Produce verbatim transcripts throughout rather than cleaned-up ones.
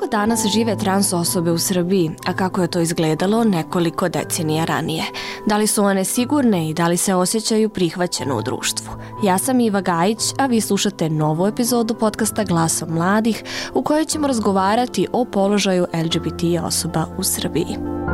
danas žive trans osobe u Srbiji, a kako je to izgledalo nekoliko decenija ranije? Da li su one sigurne i da li se osjećaju prihvaćeno u društvu? Ja sam Iva Gajić, a vi slušate novu epizodu podcasta Glasom mladih u kojoj ćemo razgovarati o položaju L G B T osoba u Srbiji.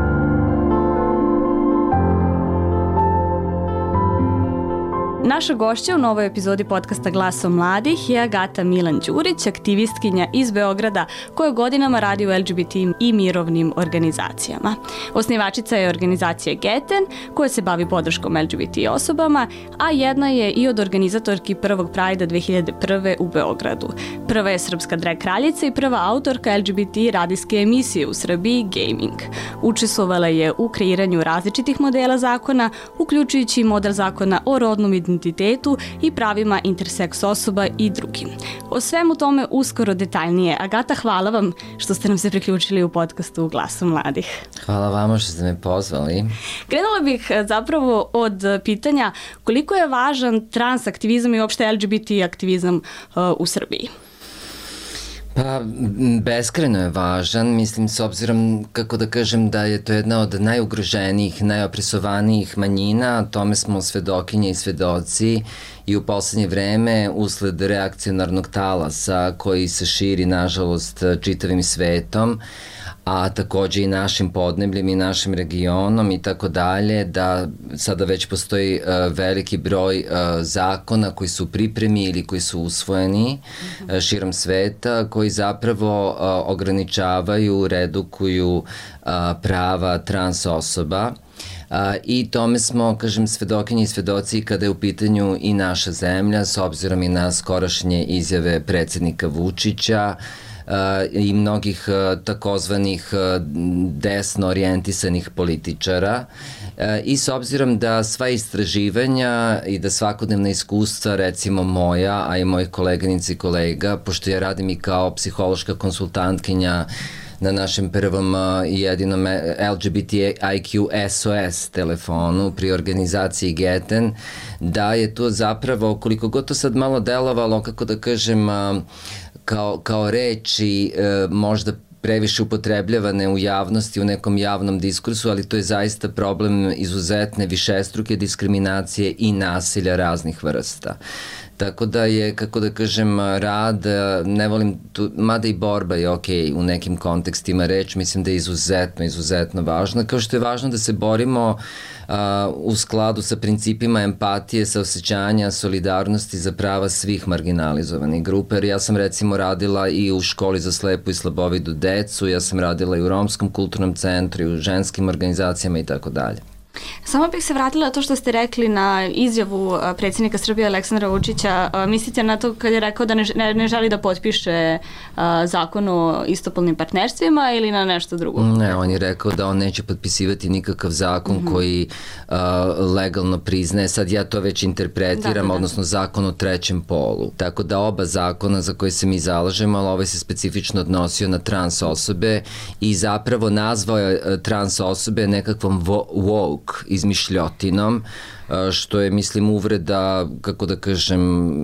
Naša gošća u novoj epizodi podcasta Glasom mladih je Agata Milan Đurić, aktivistkinja iz Beograda koja godinama radi u L G B T i mirovnim organizacijama. Osnivačica je organizacije Geten koja se bavi podrškom L G B T osobama, a jedna je i od organizatorki prvog Prajda dve hiljade prve u Beogradu. Prva je srpska drag kraljica i prva autorka L G B T radijske emisije u Srbiji Gaming. Učestvovala je u kreiranju različitih modela zakona, uključujući i model zakona o rodnom identitetu identitetu i pravima interseks osoba i drugim. O svemu tome uskoro detaljnije. Agata, hvala vam što ste nam se priključili u podcastu Glasu mladih. Hvala vama što ste me pozvali. Krenula bih zapravo od pitanja koliko je važan trans aktivizam i uopšte L G B T aktivizam uh, u Srbiji? Pa, beskrajno je važan, mislim, s obzirom, kako da kažem, da je to jedna od najugroženijih, najopresovanijih manjina, tome smo svedokinje i svedoci i u poslednje vreme, usled reakcionarnog talasa koji se širi, nažalost, čitavim svetom, a takođe i našim podnebljem i našim regionom i tako dalje, da sada već postoji uh, veliki broj uh, zakona koji su u pripremi ili koji su usvojeni uh, širom sveta, koji zapravo uh, ograničavaju, redukuju uh, prava trans osoba. Uh, I tome smo, kažem, svedokinji i svedoci kada je u pitanju i naša zemlja, s obzirom i na skorašnje izjave predsednika Vučića, Uh, i mnogih uh, takozvanih uh, desno orijentisanih političara uh, i s obzirom da sva istraživanja i da svakodnevna iskustva, recimo moja, a i mojih koleganica i kolega, pošto ja radim i kao psihološka konsultantkinja na našem prvom i jedinom L G B T I Q S O S telefonu pri organizaciji Geten, da je to zapravo, koliko god to sad malo delovalo, kako da kažem, kao, kao reči možda previše upotrebljavane u javnosti, u nekom javnom diskursu, ali to je zaista problem izuzetne višestruke diskriminacije i nasilja raznih vrsta. Tako da je, kako da kažem, rad, ne volim tu, mada i borba je ok u nekim kontekstima reč, mislim da je izuzetno, izuzetno važno, kao što je važno da se borimo uh, u skladu sa principima empatije, saosećanja, solidarnosti za prava svih marginalizovanih grupa, jer ja sam recimo radila i u školi za slepu i slabovidu decu, ja sam radila i u Romskom kulturnom centru, i u ženskim organizacijama i tako dalje. Samo bih se vratila to što ste rekli na izjavu predsjednika Srbije Aleksandra Vučića. Mislite na to kad je rekao da ne, ne, ne želi da potpiše a, zakon o istopolnim partnerstvima ili na nešto drugo? Ne, on je rekao da on neće potpisivati nikakav zakon mm-hmm. koji a, legalno priznaje. Sad ja to već interpretiram, da, da, da. odnosno zakon o trećem polu. Tako da oba zakona za koje se mi zalažemo, ali ovaj se specifično odnosio na trans osobe i zapravo nazvao je trans osobe nekakvom woke izmišljotinom, što je, mislim, uvreda, kako da kažem,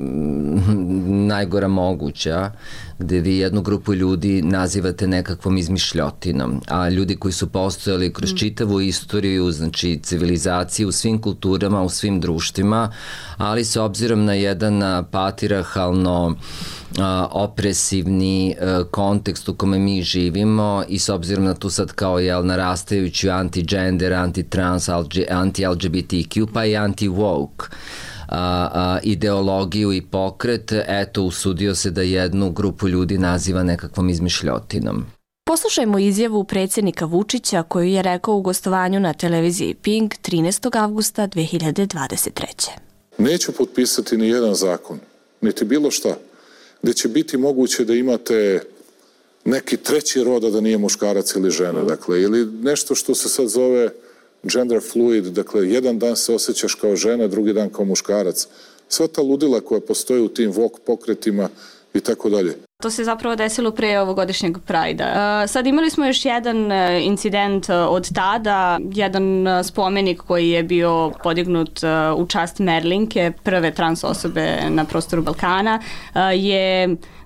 najgora moguća, gde vi jednu grupu ljudi nazivate nekakvom izmišljotinom, a ljudi koji su postojali kroz čitavu istoriju, znači civilizaciju u svim kulturama, u svim društvima, ali s obzirom na jedan patrijarhalno a, opresivni a, kontekst u kome mi živimo i s obzirom na tu sad kao jel, narastajuću anti-gender, anti-trans, anti-L G B T Q, pa i anti-woke A, a, ideologiju i pokret, eto, usudio se da jednu grupu ljudi naziva nekakvom izmišljotinom. Poslušajmo izjavu predsjednika Vučića koju je rekao u gostovanju na televiziji Pink trinaestog avgusta dve hiljade dvadeset treće. Neću potpisati ni jedan zakon, niti bilo šta, gde će biti moguće da imate neki treći roda da nije muškarac ili žena, dakle, ili nešto što se sad zove gender fluid, dakle, jedan dan se osjećaš kao žena, drugi dan kao muškarac. Sva ta ludila koja postoji u tim woke pokretima i tako dalje. To se zapravo desilo pre ovogodišnjeg Prajda. Sad imali smo još jedan incident od tada, jedan spomenik koji je bio podignut u čast Merlinke, prve trans osobe na prostoru Balkana, je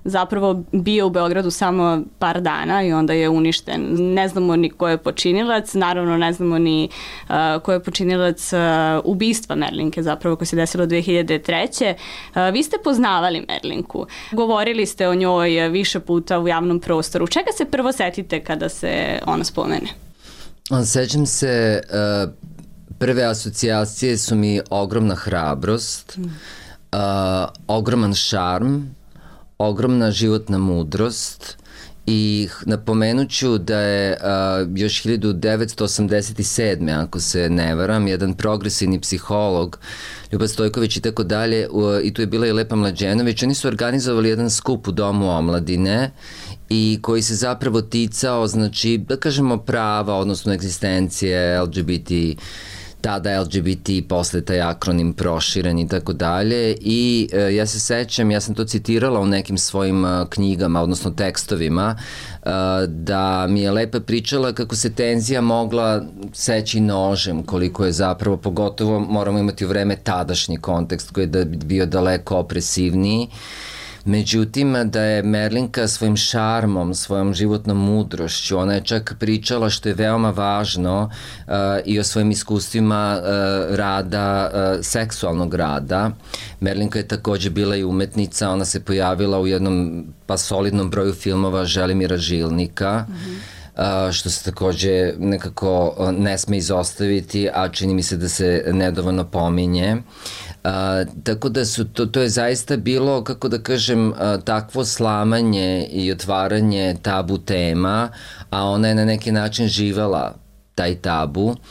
zapravo bio u Beogradu samo par dana i onda je uništen. Ne znamo ni ko je počinilac, naravno ne znamo ni uh, ko je počinilac uh, ubistva Merlinke, zapravo koje se desilo dve hiljade treće. Uh, vi ste poznavali Merlinku, govorili ste o njoj više puta u javnom prostoru. Čega se prvo setite kada se ona spomene? Sećam se, uh, prve asocijacije su mi ogromna hrabrost, mm. uh, ogroman šarm, ogromna životna mudrost i napomenut ću da je uh, još hiljadu devetsto osamdeset sedme. ako se ne varam, jedan progresivni psiholog, Ljuba Stojković i tako dalje, uh, i tu je bila i Lepa Mlađenović, oni su organizovali jedan skup u Domu omladine i koji se zapravo ticao, znači, da kažemo prava, odnosno egzistencije L G B T, tada L G B T, posle taj akronim proširen i tako dalje i e, ja se sećam, ja sam to citirala u nekim svojim a, knjigama, odnosno tekstovima, a, da mi je Lepa pričala kako se tenzija mogla seći nožem, koliko je zapravo, pogotovo moramo imati u vreme tadašnji kontekst koji je da bio daleko opresivniji. Međutim, da je Merlinka svojim šarmom, svojom životnom mudrošću, ona je čak pričala, što je veoma važno, uh, i o svojim iskustvima uh, rada, uh, seksualnog rada. Merlinka je takođe bila i umetnica, ona se pojavila u jednom pa solidnom broju filmova Želimira Žilnika, mm-hmm. Uh, što se takođe nekako uh, ne sme izostaviti, a čini mi se da se nedovoljno pominje. Uh, tako da su, to, to je zaista bilo, kako da kažem, uh, takvo slamanje i otvaranje tabu tema, a ona je na neki način živela taj tabu uh,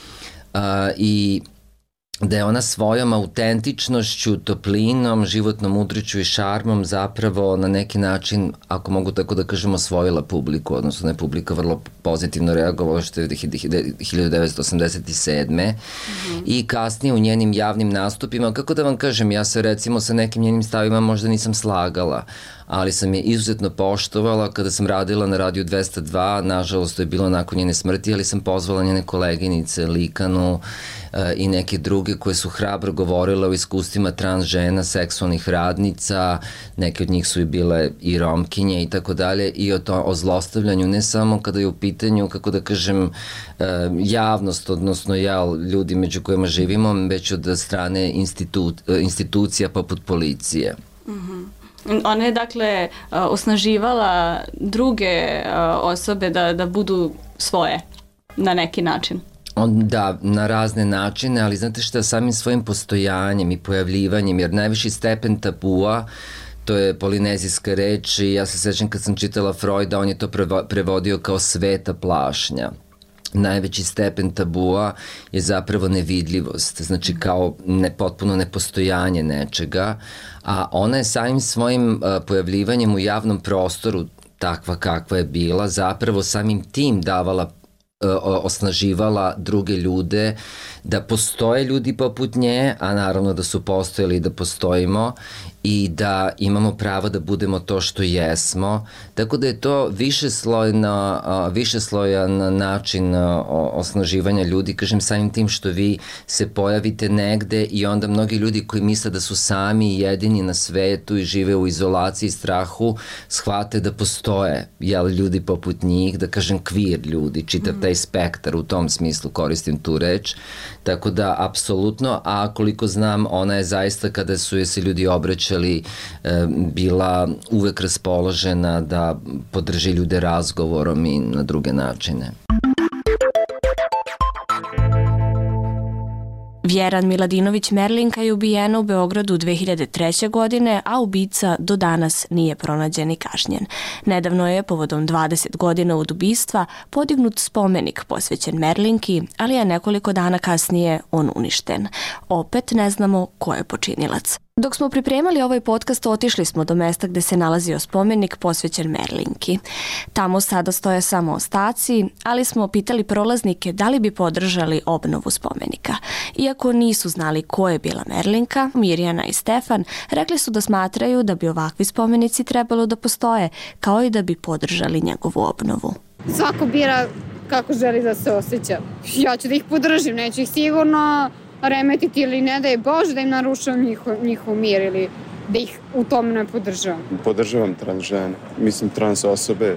i da je ona svojom autentičnošću, toplinom, životnom mudriću i šarmom zapravo na neki način, ako mogu tako da kažem, osvojila publiku, odnosno je publika vrlo pozitivno reagovala, što je hiljadu devetsto osamdeset sedme. Mm-hmm. I kasnije u njenim javnim nastupima, kako da vam kažem, ja se recimo sa nekim njenim stavima možda nisam slagala, ali sam je izuzetno poštovala kada sam radila na Radiju dvesta dva, nažalost to je bilo nakon njene smrti, ali sam pozvala njene koleginice Likanu uh, i neke druge koje su hrabro govorile o iskustvima trans žena, seksualnih radnica, neke od njih su i bile i romkinje i tako dalje, i o, to, o zlostavljanju, ne samo kada je u pitanju, kako da kažem, uh, javnost, odnosno ja, ljudi među kojima živimo, već od strane institu, uh, institucija poput policije. Mhm. Ona je, dakle, osnaživala druge osobe da, da budu svoje na neki način. Da, na razne načine, ali znate šta, samim svojim postojanjem i pojavljivanjem, jer najviši stepen tabua, to je polinezijska reč i ja se sećam kad sam čitala Freuda, on je to prevodio kao sveta plašnja. Najveći stepen tabua je zapravo nevidljivost, znači kao ne, potpuno nepostojanje nečega, a ona je samim svojim uh, pojavljivanjem u javnom prostoru, takva kakva je bila, zapravo samim tim davala, uh, osnaživala druge ljude, da postoje ljudi poput nje, a naravno da su postojali i da postojimo, i da imamo pravo da budemo to što jesmo. Tako da je to višeslojna, višeslojan način osnaživanja ljudi, kažem, samim tim što vi se pojavite negde i onda mnogi ljudi koji misle da su sami jedini na svetu i žive u izolaciji i strahu, shvate da postoje, jel, ljudi poput njih, da kažem queer ljudi, čitav taj spektar, u tom smislu koristim tu reč. Tako da, apsolutno, a koliko znam, ona je zaista, kada su je se ljudi obraćali, e, bila uvek raspoložena da podrži ljude razgovorom i na druge načine. Vjeran Miladinović Merlinka je ubijena u Beogradu dve hiljade treće. godine, a ubica do danas nije pronađen i kažnjen. Nedavno je, povodom dvadeset godina od ubistva, podignut spomenik posvećen Merlinki, ali je nekoliko dana kasnije on uništen. Opet ne znamo ko je počinilac. Dok smo pripremali ovaj podcast, otišli smo do mesta gde se nalazio spomenik posvećen Merlinki. Tamo sada stoje samo ostaci, ali smo pitali prolaznike da li bi podržali obnovu spomenika. Iako nisu znali ko je bila Merlinka, Mirjana i Stefan rekli su da smatraju da bi ovakvi spomenici trebalo da postoje, kao i da bi podržali njegovu obnovu. Svako bira kako želi da se osjeća. Ja ću da ih podržim, neću ih sigurno remetiti ili ne da je Bože da im narušam njihov, njihov mir ili da ih u tom ne podržavam. Podržavam trans žene, mislim trans osobe.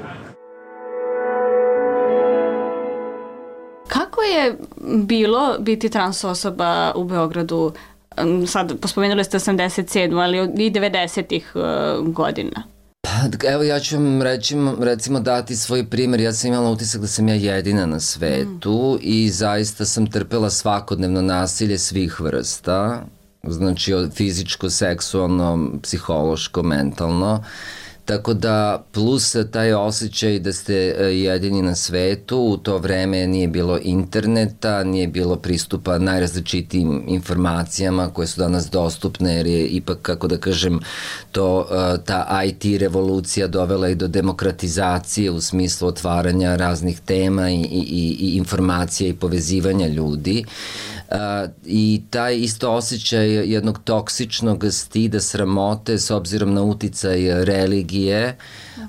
Kako je bilo biti trans osoba u Beogradu? Sad, pospomenuli ste osamdeset sedmu, ali i devedesetih godina. Pa, evo ja ću vam rećimo, recimo dati svoj primjer. Ja sam imala utisak da sam ja jedina na svetu mm. i zaista sam trpela svakodnevno nasilje svih vrsta. Znači od fizičko, seksualno, psihološko, mentalno. Tako da, plus taj osjećaj da ste jedini na svetu, u to vreme nije bilo interneta, nije bilo pristupa najrazličitijim informacijama koje su danas dostupne, jer je ipak, kako da kažem, to, ta I T revolucija dovela i do demokratizacije u smislu otvaranja raznih tema i, i, i informacija i povezivanja ljudi. Uh, i taj isto osjećaj jednog toksičnog stida, sramote s obzirom na uticaj religije, uh,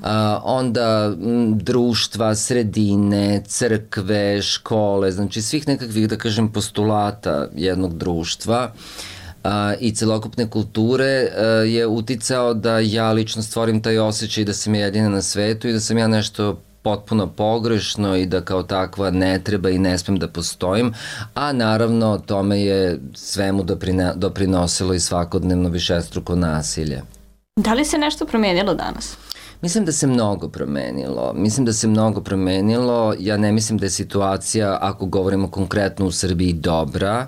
onda m, društva, sredine, crkve, škole, znači svih nekakvih, da kažem, postulata jednog društva uh, i celokupne kulture uh, je uticao da ja lično stvorim taj osjećaj da sam jedina na svetu i da sam ja nešto potpuno pogrešno i da kao takva ne treba i ne smem da postojim, a naravno tome je svemu doprina, doprinosilo i svakodnevno višestruko nasilje. Da li se nešto promenilo danas? Mislim da se mnogo promenilo. Mislim da se mnogo promenilo. Ja ne mislim da je situacija, ako govorimo konkretno u Srbiji, dobra,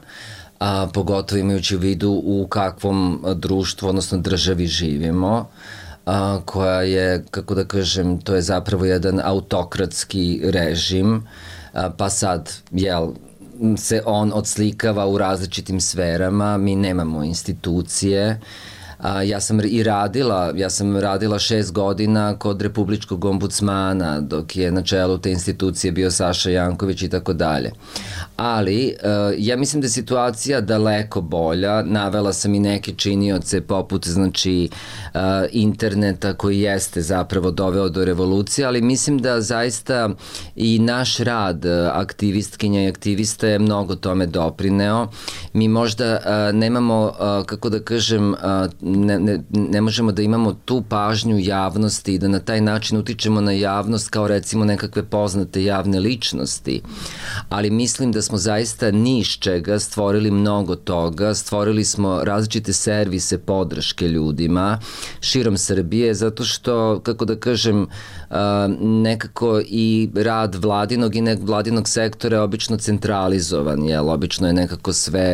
a pogotovo imajući u vidu u kakvom društvu, odnosno državi živimo, a, koja je, kako da kažem, to je zapravo jedan autokratski režim, a, pa sad, jel, se on odslikava u različitim sferama, mi nemamo institucije. A, ja sam i radila, ja sam radila šest godina kod Republičkog ombudsmana, dok je na čelu te institucije bio Saša Janković i tako dalje. Ali, uh, ja mislim da je situacija daleko bolja. Navela sam i neke činioce poput, znači, uh, interneta koji jeste zapravo doveo do revolucije, ali mislim da zaista i naš rad aktivistkinja i aktivista je mnogo tome doprineo. Mi možda uh, nemamo, uh, kako da kažem, uh, Ne, ne, ne možemo da imamo tu pažnju javnosti i da na taj način utičemo na javnost kao recimo nekakve poznate javne ličnosti, ali mislim da smo zaista ni iz čega stvorili mnogo toga, stvorili smo različite servise podrške ljudima širom Srbije, zato što, kako da kažem, nekako i rad vladinog i nekog vladinog sektora je obično centralizovan, jel? Obično je nekako sve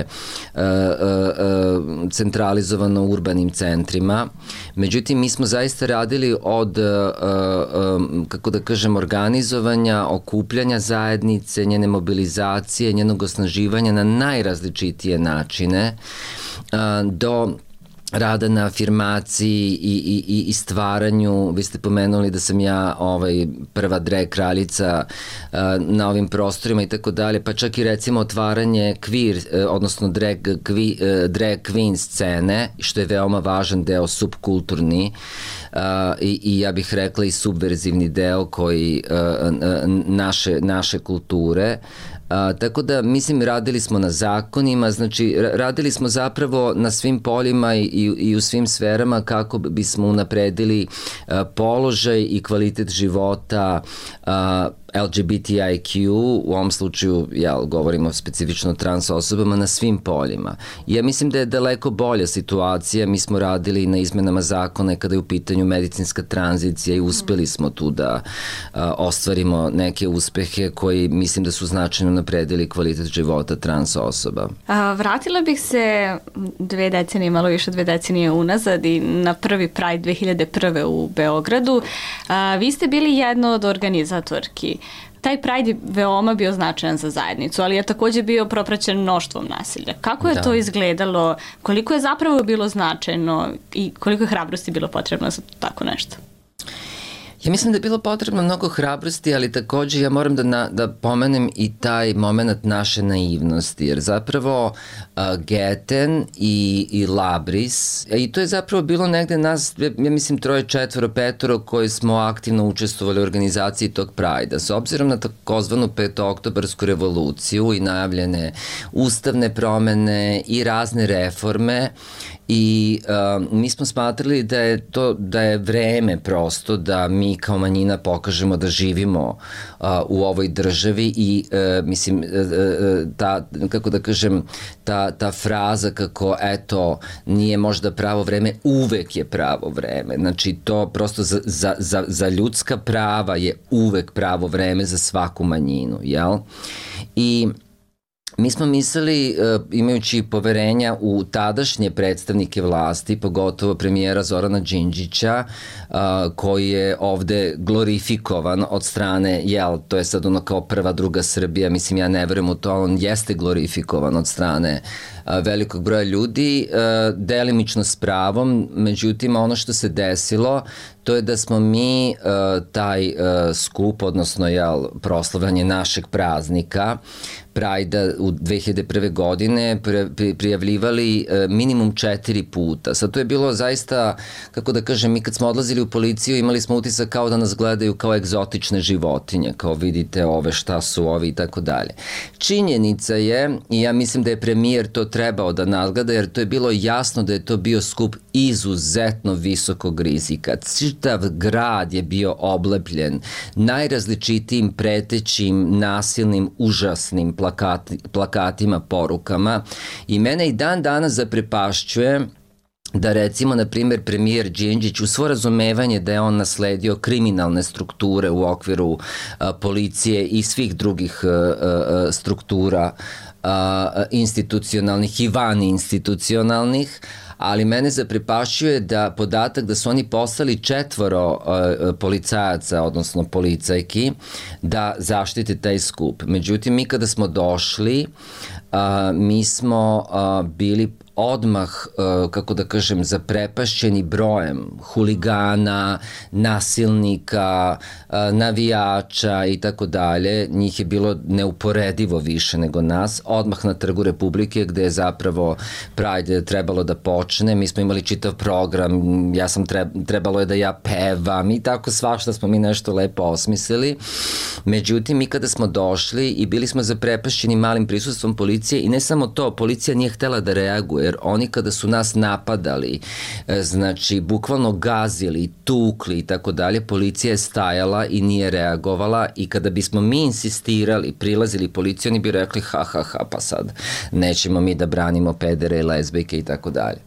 centralizovano u urbanim centrima. Međutim, mi smo zaista radili od, kako da kažem, organizovanja, okupljanja zajednice, njene mobilizacije, njenog osnaživanja na najrazličitije načine, do rada na afirmaciji i, i, i stvaranju. Vi ste pomenuli da sam ja ovaj, prva drag kraljica uh, na ovim prostorima i tako dalje, pa čak i recimo otvaranje queer, uh, odnosno drag, queer, uh, drag queen scene, što je veoma važan deo, subkulturni, uh, i, i ja bih rekla i subverzivni deo koji uh, naše, naše kulture. A, tako da, mislim, radili smo na zakonima, znači radili smo zapravo na svim poljima i, i, i u svim sferama kako bismo unapredili a, položaj i kvalitet života a, L G B T I Q, u ovom slučaju, ja govorimo specifično o trans osobama, na svim poljima. Ja mislim da je daleko bolja situacija. Mi smo radili na izmenama zakona kada je u pitanju medicinska tranzicija i uspeli smo tu da a, ostvarimo neke uspehe koji mislim da su značajno napredili kvalitet života trans osoba. A, vratila bih se dve decenije, malo više dve decenije unazad i na prvi Pride dve hiljade prve u Beogradu. A, vi ste bili jedna od organizatorki. Taj Pride je veoma bio značajan za zajednicu, ali je takođe bio propraćen mnoštvom nasilja. Kako je da. to izgledalo? Koliko je zapravo bilo značajno i koliko je hrabrosti bilo potrebno za tako nešto? Ja mislim da je bilo potrebno mnogo hrabrosti, ali takođe ja moram da, na, da pomenem i taj moment naše naivnosti, jer zapravo uh, Geten i, i Labris, i to je zapravo bilo negde nas, ja mislim troje, četvoro, petoro koji smo aktivno učestvovali u organizaciji tog Prajda. S obzirom na takozvanu petooktobarsku revoluciju i najavljene ustavne promene i razne reforme I uh, mi smo smatrali da je to da je vreme prosto da mi kao manjina pokažemo da živimo uh, u ovoj državi i uh, mislim uh, ta, kako da kažem, ta, ta fraza kako eto nije možda pravo vreme, uvek je pravo vreme. Znači to prosto za, za, za, za ljudska prava je uvek pravo vreme za svaku manjinu, jel? I mi smo mislili, imajući poverenja u tadašnje predstavnike vlasti, pogotovo premijera Zorana Đinđića, koji je ovde glorifikovan od strane, jel, to je sad ono kao prva, druga Srbija, mislim ja ne verujem u to, on jeste glorifikovan od strane velikog broja ljudi, delimično s pravom, međutim ono što se desilo, to je da smo mi taj skup, odnosno jel, proslavljanje našeg praznika, Prajda u dve hiljade prve. godine prijavljivali minimum četiri puta. Sad to je bilo zaista, kako da kažem, mi kad smo odlazili u policiju imali smo utisak kao da nas gledaju kao egzotične životinje, kao vidite ove šta su ovi i tako dalje. Činjenica je, i ja mislim da je premijer to trebao da nadgleda, jer to je bilo jasno da je to bio skup izuzetno visokog rizika. Čitav grad je bio oblepljen najrazličitijim pretećim, nasilnim, užasnim plakati, plakatima, porukama i mene i dan danas zaprepašćuje da recimo, na primjer, premijer Đinđić u svo razumevanje da je on nasledio kriminalne strukture u okviru a, policije i svih drugih a, a, struktura a, institucionalnih i van institucionalnih, ali mene zaprepašćuje da podatak da su oni poslali četvoro uh, policajaca, odnosno policajki, da zaštite taj skup. Međutim, mi kada smo došli, uh, mi smo uh, bili odmah, kako da kažem, zaprepašćeni brojem huligana, nasilnika, navijača i tako dalje. Njih je bilo neuporedivo više nego nas. Odmah na Trgu Republike gde je zapravo Pride trebalo da počne. Mi smo imali čitav program, ja sam trebalo je da ja pevam i tako svašta smo mi nešto lepo osmislili. Međutim, mi kada smo došli i bili smo zaprepašćeni malim prisustvom policije i ne samo to, policija nije htela da reaguje, jer oni kada su nas napadali, znači bukvalno gazili, tukli i tako dalje, policija je stajala i nije reagovala i kada bismo mi insistirali, prilazili policiju, oni bi rekli ha ha ha, pa sad nećemo mi da branimo pedere, lezbijke i tako dalje.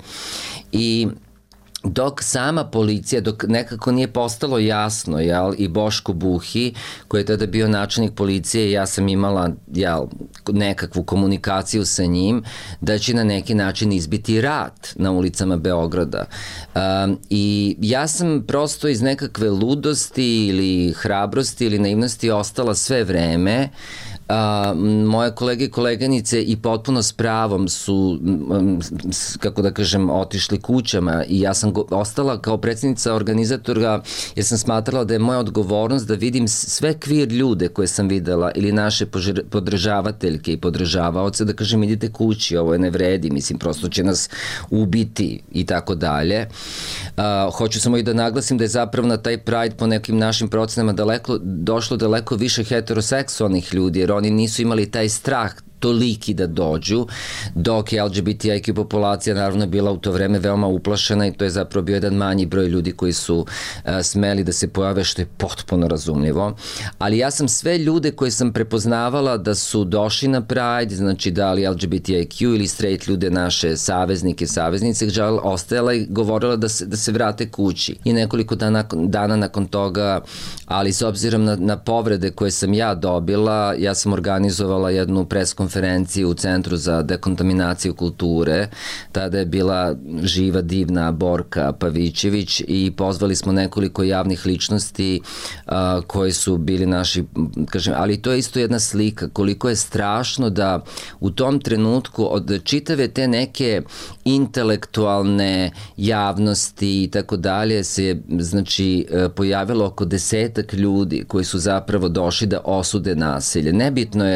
I dok sama policija, dok nekako nije postalo jasno, jel, i Boško Buhi, koji je tada bio načelnik policije, ja sam imala, jel, nekakvu komunikaciju sa njim, da će na neki način izbiti rat na ulicama Beograda. Um, I ja sam prosto iz nekakve ludosti ili hrabrosti ili naivnosti ostala sve vreme. Uh, moje kolege i koleganice i potpuno s pravom su, um, kako da kažem, otišli kućama i ja sam go, ostala kao predsjednica organizatora jer sam smatrala da je moja odgovornost da vidim sve kvir ljude koje sam videla ili naše podržavateljke i podržavaoce da kažem idite kući, ovo je ne vredi, mislim prosto će nas ubiti i tako dalje. Uh, hoću samo i da naglasim da je zapravo na taj Pride po nekim našim procenama daleko, došlo daleko više heteroseksualnih ljudi jer oni nisu imali taj strah toliki da dođu, dok je L G B T I Q populacija naravno bila u to vreme veoma uplašena i to je zapravo bio jedan manji broj ljudi koji su uh, smeli da se pojave, što je potpuno razumljivo. Ali ja sam sve ljude koje sam prepoznavala da su došli na Pride, znači da li L G B T I Q ili straight ljude, naše saveznike, saveznice, ostajala i govorila da se, da se vrate kući. I nekoliko dana, dana nakon toga, ali s obzirom na, na povrede koje sam ja dobila, ja sam organizovala jednu preskonferenciju konferenciju u Centru za dekontaminaciju kulture. Tada je bila živa, divna Borka Pavićević i pozvali smo nekoliko javnih ličnosti uh, koji su bili naši, kažem, ali to je isto jedna slika koliko je strašno da u tom trenutku od čitave te neke intelektualne javnosti i tako dalje se znači pojavilo oko desetak ljudi koji su zapravo došli da osude nasilje. Nebitno je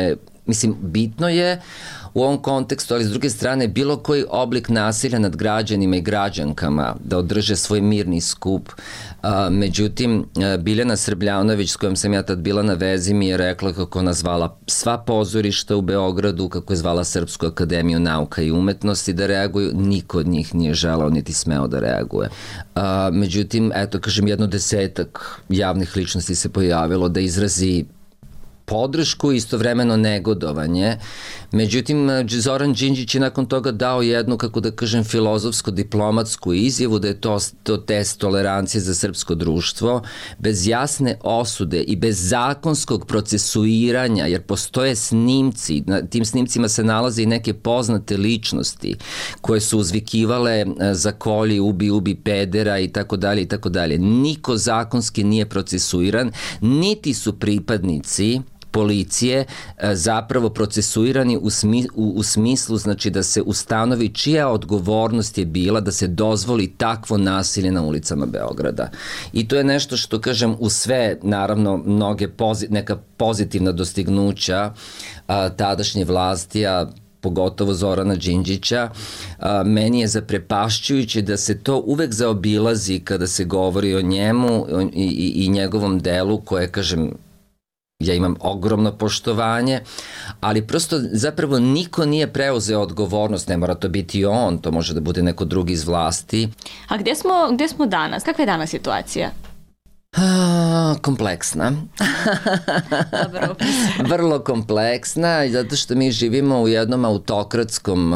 mislim, bitno je u ovom kontekstu, ali s druge strane bilo koji oblik nasilja nad građanima i građankama da održe svoj mirni skup. A, međutim, Biljana Srbljanović, s kojom sam ja tad bila na vezi, mi je rekla kako ona zvala sva pozorišta u Beogradu, kako je zvala Srpsku akademiju nauka i umetnosti da reaguju. Niko od njih nije želao niti smeo da reaguje. A, međutim, eto, kažem, jedno desetak javnih ličnosti se pojavilo da izrazi podršku i istovremeno negodovanje. Međutim, Zoran Đinđić je nakon toga dao jednu, kako da kažem, filozofsko-diplomatsku izjavu da je to, to test tolerancije za srpsko društvo, bez jasne osude i bez zakonskog procesuiranja, jer postoje snimci, na tim snimcima se nalaze i neke poznate ličnosti koje su uzvikivale za kolji, ubi, ubi pedera i tako dalje i tako dalje. Niko zakonski nije procesuiran, niti su pripadnici policije zapravo procesuirani u, smi, u, u smislu znači da se ustanovi čija odgovornost je bila da se dozvoli takvo nasilje na ulicama Beograda. I to je nešto što, kažem, u sve, naravno, mnoge pozi, neka pozitivna dostignuća a, tadašnje vlasti, a pogotovo Zorana Đinđića, a, meni je zaprepašćujuće da se to uvek zaobilazi kada se govori o njemu i, i, i njegovom delu koje, kažem, ja imam ogromno poštovanje, ali prosto zapravo niko nije preuzeo odgovornost, ne mora to biti on, to može da bude neko drugi iz vlasti. A gde smo, gde smo danas? Kakva je danas situacija? A, kompleksna. Dobro opis. Vrlo kompleksna, zato što mi živimo u jednom autokratskom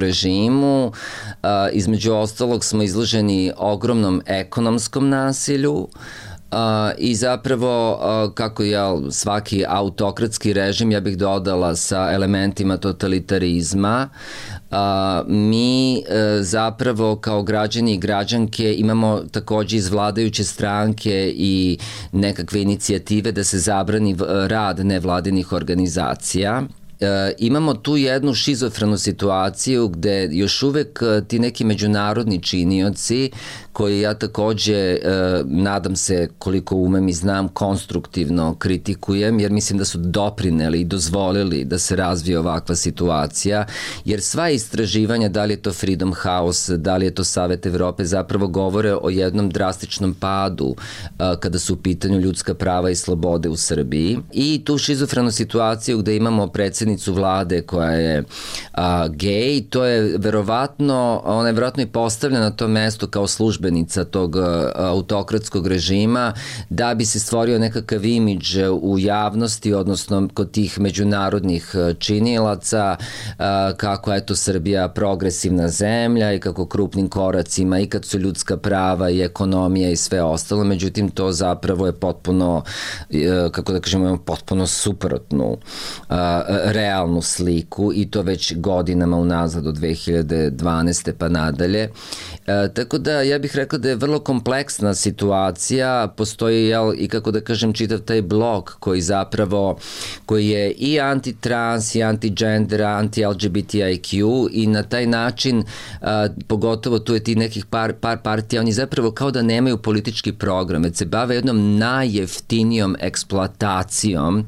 režimu. A, između ostalog smo izloženi ogromnom ekonomskom nasilju. Uh, i zapravo uh, kako je svaki autokratski režim, ja bih dodala sa elementima totalitarizma, uh, mi uh, zapravo kao građani i građanke imamo takođe iz vladajuće stranke i nekakve inicijative da se zabrani rad nevladinih organizacija. E, imamo tu jednu šizofrenu situaciju gde još uvek ti neki međunarodni činioci koji ja takođe e, nadam se koliko umem i znam konstruktivno kritikujem jer mislim da su doprineli i dozvolili da se razvije ovakva situacija jer sva istraživanja, da li je to Freedom House, da li je to Savet Evrope, zapravo govore o jednom drastičnom padu e, kada su u pitanju ljudska prava i slobode u Srbiji i tu šizofrenu situaciju gde imamo predsjednicu vlade koja je a, gej, to je verovatno, ona je verovatno i postavljena na to mesto kao službenica tog a, autokratskog režima da bi se stvorio nekakav imidž u javnosti, odnosno kod tih međunarodnih činilaca a, kako je to Srbija progresivna zemlja i kako krupnim koracima i kad su ljudska prava i ekonomija i sve ostalo, međutim to zapravo je potpuno, a, kako da kažemo, potpuno suprotnu a, realnu sliku i to već godinama unazad od dve hiljade dvanaeste pa nadalje. E, tako da ja bih rekla da je vrlo kompleksna situacija, postoji jel, i kako da kažem čitav taj blok koji zapravo, koji je i anti-trans, i anti-gender, anti-L G B T I Q i na taj način, a, pogotovo tu je ti nekih par, par partija, oni zapravo kao da nemaju politički program, već se bave jednom najjeftinijom eksploatacijom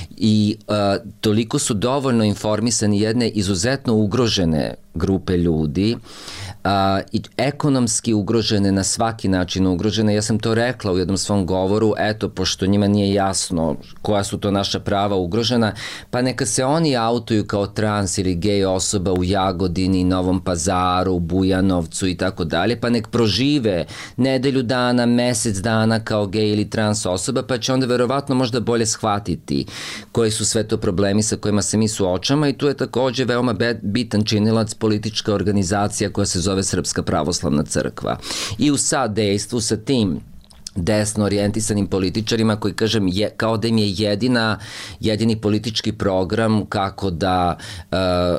i a, toliko su dovoljno informisani jedne izuzetno ugrožene grupe ljudi a, i ekonomski ugrožene, na svaki način ugrožene. Ja sam to rekla u jednom svom govoru, eto, pošto njima nije jasno koja su to naša prava ugrožena, pa neka se oni autuju kao trans ili gej osoba u Jagodini, Novom Pazaru, Bujanovcu i tako dalje, pa nek prožive nedelju dana, mesec dana kao gej ili trans osoba, pa će onda verovatno možda bolje shvatiti koji su sve to problemi sa kojima se mi suočamo i tu je takođe veoma bitan činilac politička organizacija koja se zove Srpska pravoslavna crkva. I u sadejstvu sa tim desno orijentisanim političarima koji, kažem, je, kao da im je jedina, jedini politički program kako da uh,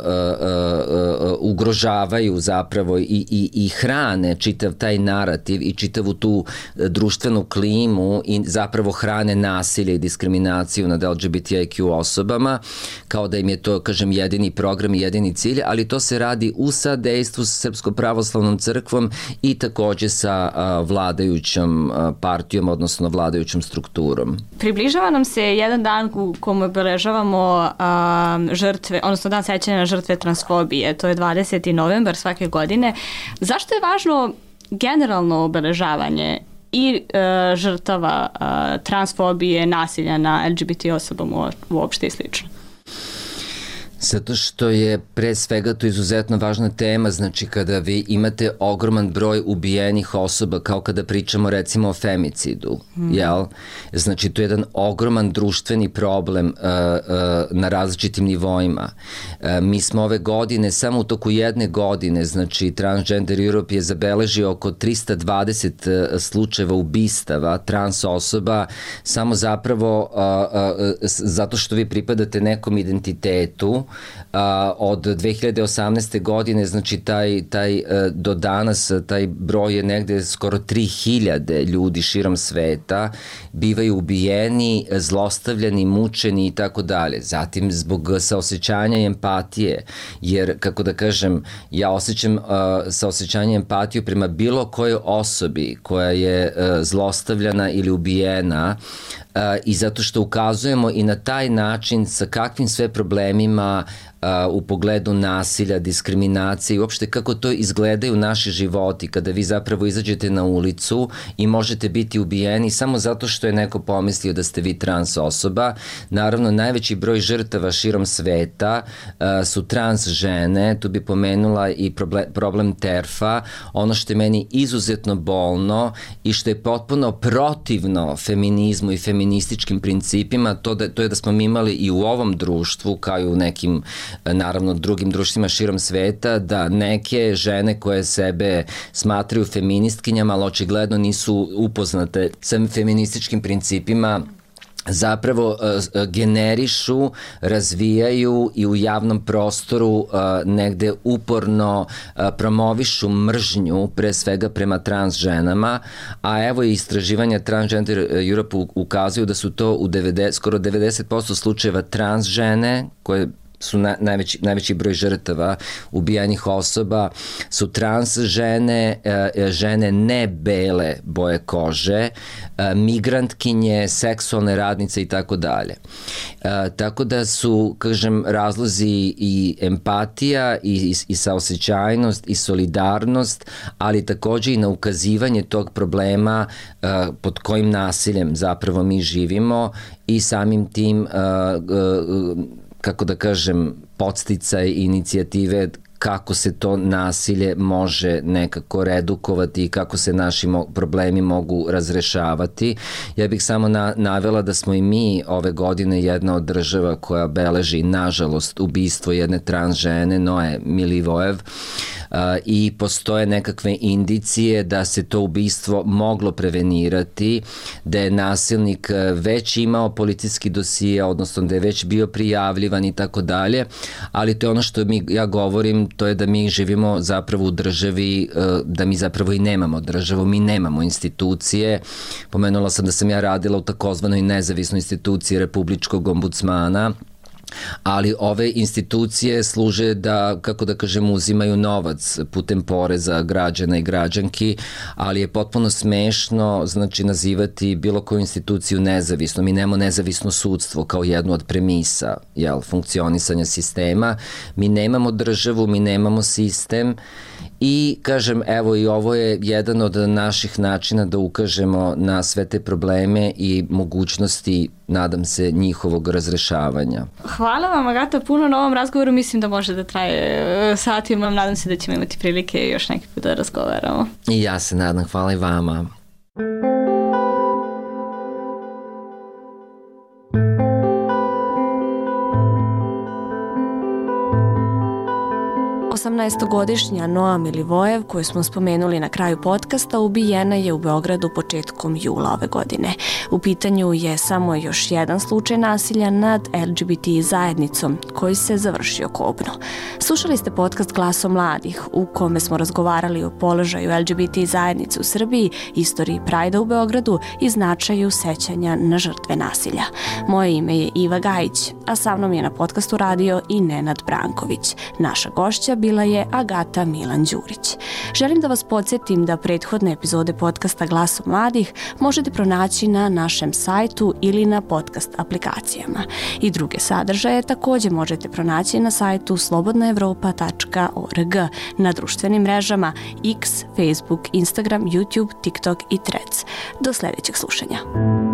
uh, uh, ugrožavaju zapravo i, i, i hrane čitav taj narativ i čitavu tu društvenu klimu i zapravo hrane nasilje i diskriminaciju nad L G B T I Q osobama, kao da im je to, kažem, jedini program i jedini cilj, ali to se radi u sadejstvu sa Srpskom pravoslavnom crkvom i takođe sa uh, vladajućom uh, partijom, odnosno vladajućom strukturom. Približava nam se jedan dan u kojem obeležavamo a, žrtve, odnosno dan sećanja na žrtve transfobije, to je dvadeseti novembar svake godine. Zašto je važno generalno obeležavanje i e, žrtava e, transfobije, nasilja na L G B T osobama uopšte i slično? Zato što je pre svega to izuzetno važna tema, znači kada vi imate ogroman broj ubijenih osoba, kao kada pričamo recimo o femicidu, mm. jel? Znači to je jedan ogroman društveni problem uh, uh, na različitim nivoima. Uh, mi smo ove godine, samo u toku jedne godine, znači Transgender Europe je zabeležio oko trista dvadeset uh, slučajeva ubistava trans osoba, samo zapravo uh, uh, zato što vi pripadate nekom identitetu. Uh, od dve hiljade osamnaeste. godine, znači taj, taj uh, do danas taj broj je negde skoro tri hiljade ljudi širom sveta bivaju ubijeni, zlostavljani, mučeni i tako dalje. Zatim zbog saosećanja i empatije, jer kako da kažem, ja osjećam uh, saosećanje i empatiju prema bilo kojoj osobi koja je uh, zlostavljana ili ubijena, Uh, i zato što ukazujemo i na taj način sa kakvim sve problemima uh, u pogledu nasilja, diskriminacije i uopšte kako to izgledaju naši životi kada vi zapravo izađete na ulicu i možete biti ubijeni samo zato što je neko pomislio da ste vi trans osoba. Naravno, najveći broj žrtava širom sveta uh, su trans žene, tu bi pomenula i problem, problem terfa, ono što je meni izuzetno bolno i što je potpuno protivno feminizmu i feminizmu feminističkim principima, to, da, to je da smo mi imali i u ovom društvu, kao i u nekim, naravno, drugim društvima širom sveta, da neke žene koje sebe smatraju feministkinjama, ali očigledno nisu upoznate sa feminističkim principima, zapravo uh, generišu, razvijaju i u javnom prostoru uh, negde uporno uh, promovišu mržnju, pre svega prema trans ženama, a evo i istraživanja Transgender Europe ukazuju da su to u devedeset, skoro devedeset posto slučajeva trans žene koje su na, najveći, najveći broj žrtava ubijanih osoba, su trans žene, e, žene ne bele boje kože, e, migrantkinje, seksualne radnice i tako dalje. Tako da su, kažem, razlozi i empatija i, i, i saosećajnost i solidarnost, ali takođe i na ukazivanje tog problema e, pod kojim nasiljem zapravo mi živimo i samim tim e, e, kako da kažem, podsticaj inicijative kako se to nasilje može nekako redukovati i kako se naši mo- problemi mogu razrešavati. Ja bih samo na- navela da smo i mi ove godine jedna od država koja beleži, nažalost, ubistvo jedne trans žene, Noe Milivojev, Uh, i postoje nekakve indicije da se to ubistvo moglo prevenirati, da je nasilnik već imao policijski dosije, odnosno da je već bio prijavljivan i tako dalje, ali to je ono što mi, ja govorim, to je da mi živimo zapravo u državi, uh, da mi zapravo i nemamo državu, mi nemamo institucije. Pomenula sam da sam ja radila u takozvanoj nezavisnoj instituciji Republičkog ombudsmana, ali ove institucije služe da, kako da kažem, uzimaju novac putem poreza građana i građanki, ali je potpuno smešno, znači, nazivati bilo koju instituciju nezavisno. Mi nemamo nezavisno sudstvo kao jednu od premisa, jel, funkcionisanja sistema. Mi nemamo državu, mi nemamo sistem i, kažem, evo i ovo je jedan od naših načina da ukažemo na sve te probleme i mogućnosti, nadam se, njihovog razrešavanja. Hvala vam, Agata, puno na ovom razgovoru. Mislim da može da traje satima. Nadam se da ćemo imati prilike još neki put da razgovaramo. I ja se nadam. Hvala i vama. osamnaestogodišnja Noa Milivojev, koju smo spomenuli na kraju podcasta, ubijena je u Beogradu početkom jula ove godine. U pitanju je samo još jedan slučaj nasilja nad L G B T zajednicom koji se završio kobno. Slušali ste podcast Glaso mladih u kome smo razgovarali o položaju L G B T zajednice u Srbiji, istoriji Prajda u Beogradu i značaju sećanja na žrtve nasilja. Moje ime je Iva Gajić, a sa mnom je na podcastu radio i Nenad Branković. Naša gošća bila predstavila je Agata Milan Đurić. Želim da vas podsjetim da prethodne epizode podcasta Glaso mladih možete pronaći na našem sajtu ili na podcast aplikacijama. I druge sadržaje takođe možete pronaći na sajtu slobodna evropa tačka org, na društvenim mrežama X, Facebook, Instagram, YouTube, TikTok i Threads. Do sledećeg slušanja.